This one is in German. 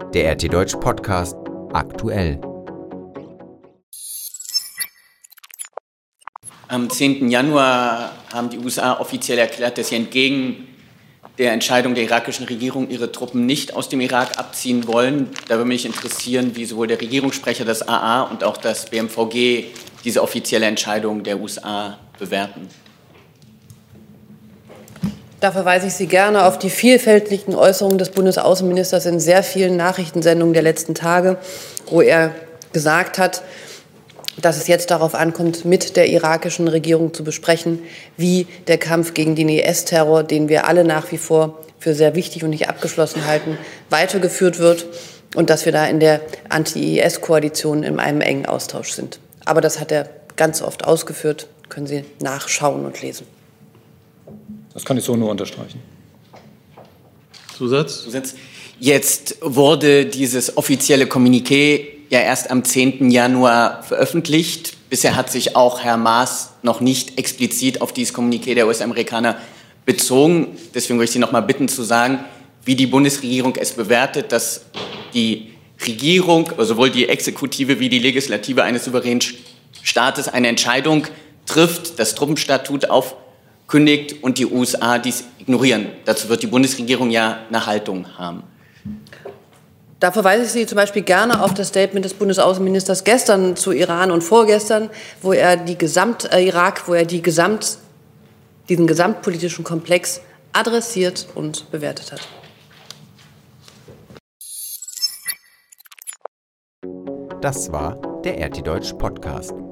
Der RT Deutsch Podcast aktuell. Am 10. Januar haben die USA offiziell erklärt, dass sie entgegen der Entscheidung der irakischen Regierung ihre Truppen nicht aus dem Irak abziehen wollen. Da würde mich interessieren, wie sowohl der Regierungssprecher des AA und auch das BMVG diese offizielle Entscheidung der USA bewerten. Da verweise ich Sie gerne auf die vielfältigen Äußerungen des Bundesaußenministers in sehr vielen Nachrichtensendungen der letzten Tage, wo er gesagt hat, dass es jetzt darauf ankommt, mit der irakischen Regierung zu besprechen, wie der Kampf gegen den IS-Terror, den wir alle nach wie vor für sehr wichtig und nicht abgeschlossen halten, weitergeführt wird und dass wir da in der Anti-IS-Koalition in einem engen Austausch sind. Aber das hat er ganz oft ausgeführt, können Sie nachschauen und lesen. Das kann ich so nur unterstreichen. Zusatz? Jetzt wurde dieses offizielle Kommuniqué ja erst am 10. Januar veröffentlicht. Bisher hat sich auch Herr Maas noch nicht explizit auf dieses Kommuniqué der US-Amerikaner bezogen. Deswegen würde ich Sie noch mal bitten zu sagen, wie die Bundesregierung es bewertet, dass die Regierung, also sowohl die Exekutive wie die Legislative eines souveränen Staates eine Entscheidung trifft, das Truppenstatut aufkündigt und die USA dies ignorieren. Dazu wird die Bundesregierung ja eine Haltung haben. Da verweise ich Sie zum Beispiel gerne auf das Statement des Bundesaußenministers gestern zu Iran und vorgestern, wo er diesen gesamtpolitischen Komplex adressiert und bewertet hat. Das war der RT Deutsch Podcast.